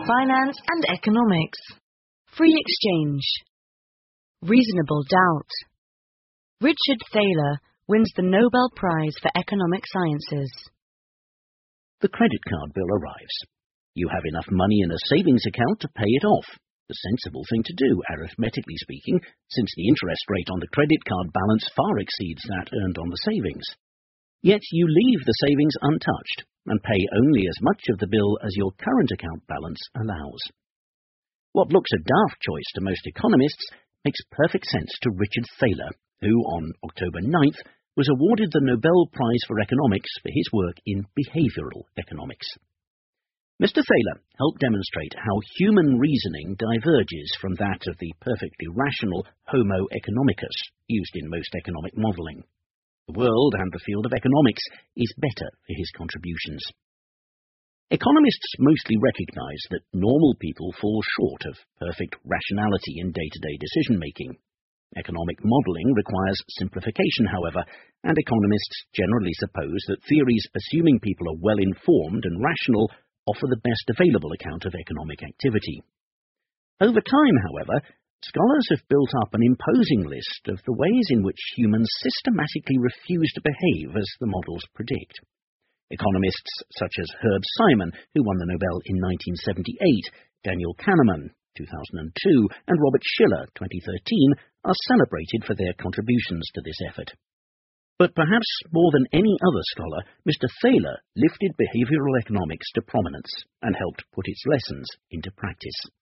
finance and economics, free exchange, reasonable doubt. Richard Thaler wins the Nobel Prize for Economic Sciences. The credit card bill arrives. You have enough money in a savings account to pay it off. The sensible thing to do, arithmetically speaking, since the interest rate on the credit card balance far exceeds that earned on the savings. Yet you leave the savings untouched and pay only as much of the bill as your current account balance allows. What looks a daft choice to most economists makes perfect sense to Richard Thaler, who on October 9th was awarded the Nobel Prize for Economics for his work in behavioral economics. Mr. Thaler helped demonstrate how human reasoning diverges from that of the perfectly rational Homo economicus used in most economic modelling. The world and the field of economics is better for his contributions. Economists mostly recognise that normal people fall short of perfect rationality in day-to-day decision-making. Economic modelling requires simplification, however, and economists generally suppose that theories assuming people are well-informed and rational offer the best available account of economic activity. Over time, however, scholars have built up an imposing list of the ways in which humans systematically refuse to behave as the models predict. Economists such as Herb Simon, who won the Nobel in 1978, Daniel Kahneman, 2002, and Robert Shiller, 2013, are celebrated for their contributions to this effort. But perhaps more than any other scholar, Mr. Thaler lifted behavioral economics to prominence and helped put its lessons into practice.